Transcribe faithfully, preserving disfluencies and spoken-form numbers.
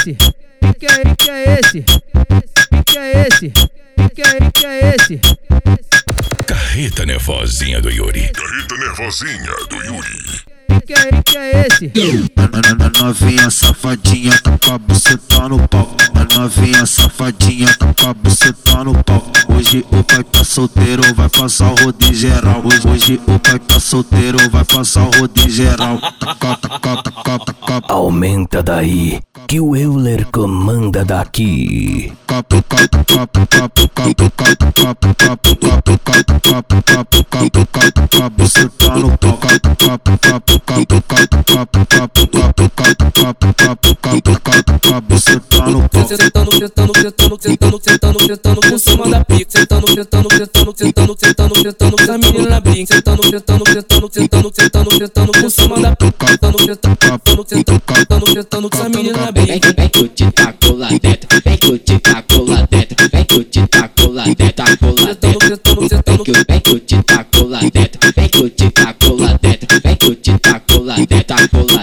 esse? Que é, que é esse? Que é esse? Que é, que é esse? Carreta nervosinha do Yuri. Carreta nervosinha do Yuri. Que é, que é esse? A novinha safadinha tá com a buceta no pau. A novinha safadinha tá com a buceta no pau. Hoje o pai tá solteiro, vai passar o rodo geral. Hoje, hoje o pai tá solteiro, vai passar o rodo geral. Taca, taca, taca, taca. Aumenta daí, que o Euler comanda daqui. Buceta no pau. Sentando, sentando, sentando, sentando, sentando, sentando por cima da pica. Sentando, sentando, sentando, sentando, sentando, sentando com a menina na brinca. Sentando, sentando, sentando, sentando, sentando, sentando por cima da pica. Sentando, sentando, sentando, sentando, sentando com a menina na brinca. Vem que eu te taco lá dentro, vem que eu te taco lá dentro, vem que eu te taco lá dentro, taco lá dentro. Vem que eu te taco lá dentro, vem que eu te taco lá dentro, vem que eu te taco lá dentro, taco lá dentro.